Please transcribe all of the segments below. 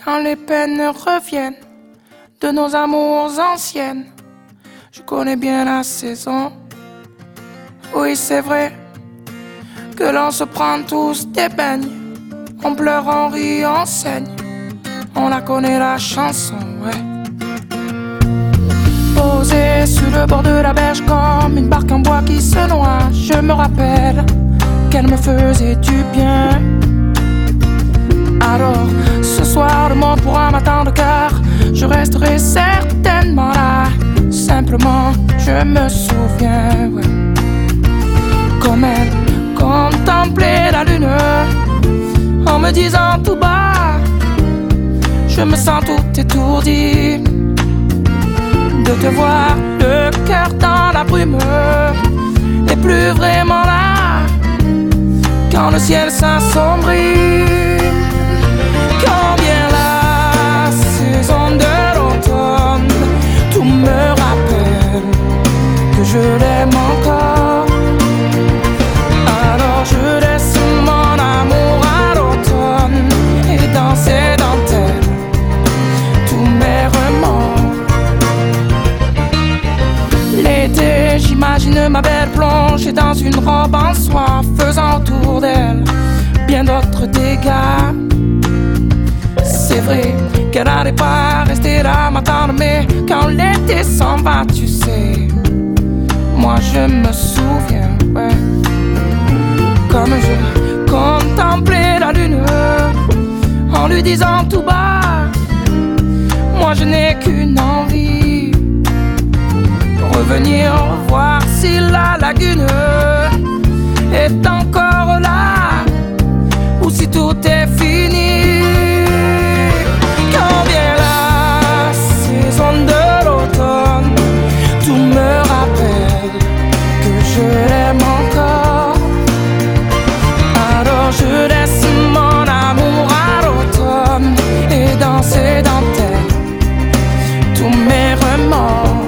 quand les peines reviennent de nos amours anciennes. Je connais bien la saison. Oui, c'est vrai que l'on se prend tous des beignes. On pleure, on rit, on saigne. On la connaît la chanson, ouais. Posée sur le bord de la berge comme une barque en bois qui se noie, je me rappelle qu'elle me faisait du bien. Alors, ce soir, le monde pourra m'attendre car je resterai certainement là. Simplement, je me souviens, ouais. Comme elle contemplait la lune en me disant tout bas, je me sens tout étourdi de te voir, le cœur dans la brume et plus vraiment là quand le ciel s'assombrit. Quand vient la saison de l'automne, tout me rappelle que je l'aime encore. Alors je laisse mon amour à l'automne et dans ses dentelles tous mes remords. L'été, j'imagine ma belle plongée dans une robe en soie, faisant autour d'elle bien d'autres dégâts. C'est vrai qu'elle n'allait pas rester là m'attendre, mais quand l'été s'en va, tu sais, moi je me souviens, ouais. Comme je contemplais la lune en lui disant tout bas, moi je n'ai qu'une envie, revenir voir si la lagune est encore là ou si tout est fini. Quand vient la saison de l'automne, tout me rappelle que je l'aime encore. Alors je laisse mon amour à l'automne et dans ses dentelles tous mes remords.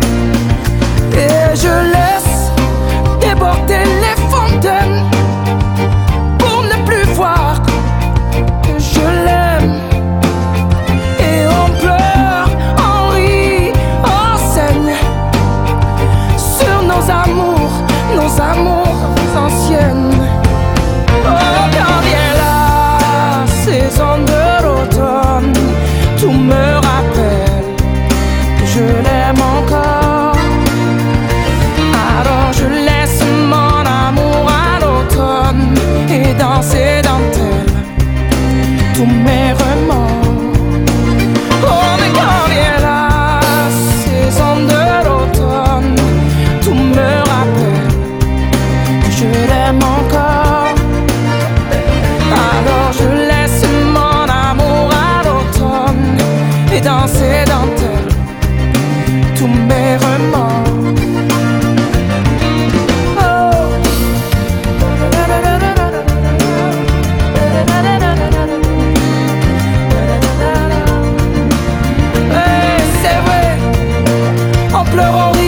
Et je laisse déborder les fontaines pour ne plus voir que je l'aime. Et on pleure, on rit, on saigne sur nos amours anciennes. Oh, quand vient la saison de l'automne, tout me rappelle que je l'aime encore. Alors je laisse mon amour à l'automne et dans ses dentelles tous mes remords. Oh, mais quand vient la saison de l'automne, tout me rappelle que je l'aime encore. Alors je laisse mon amour à l'automne et dans ses dentelles tous mes remords. Pleurons